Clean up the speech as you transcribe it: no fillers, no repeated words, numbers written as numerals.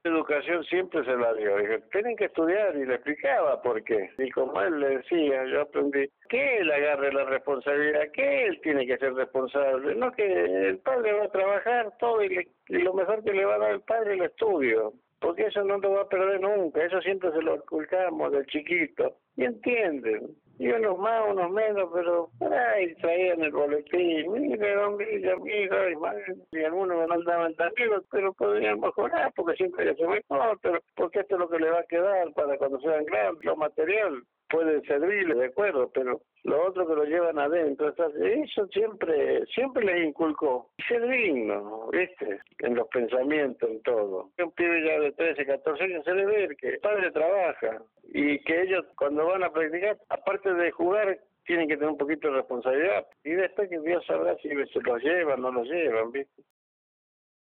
Educación siempre se la dio. Dije, tienen que estudiar y le explicaba por qué. Y como él le decía, yo aprendí que él agarre la responsabilidad, que él tiene que ser responsable, no que el padre va a trabajar todo y lo mejor que le va a dar el padre es el estudio. Porque eso no lo va a perder nunca, eso siempre se lo inculcamos del chiquito. Y entienden, y unos más, unos menos, pero por ahí traían el boletín, mire, don Villa, mira, y algunos no andaban tan vivos, pero podrían mejorar, porque siempre hay que ser mejor, pero porque esto es lo que le va a quedar para cuando sean grandes, lo material puede servirle, de acuerdo, pero lo otro que lo llevan adentro, eso siempre les inculcó. Ser digno, ¿viste? En los pensamientos, en todo. Un pibe ya de 13, 14 años se debe ver que el padre trabaja y que ellos cuando van a practicar, aparte de jugar, tienen que tener un poquito de responsabilidad. Y después que Dios sabrá si se los llevan o no los llevan, ¿viste?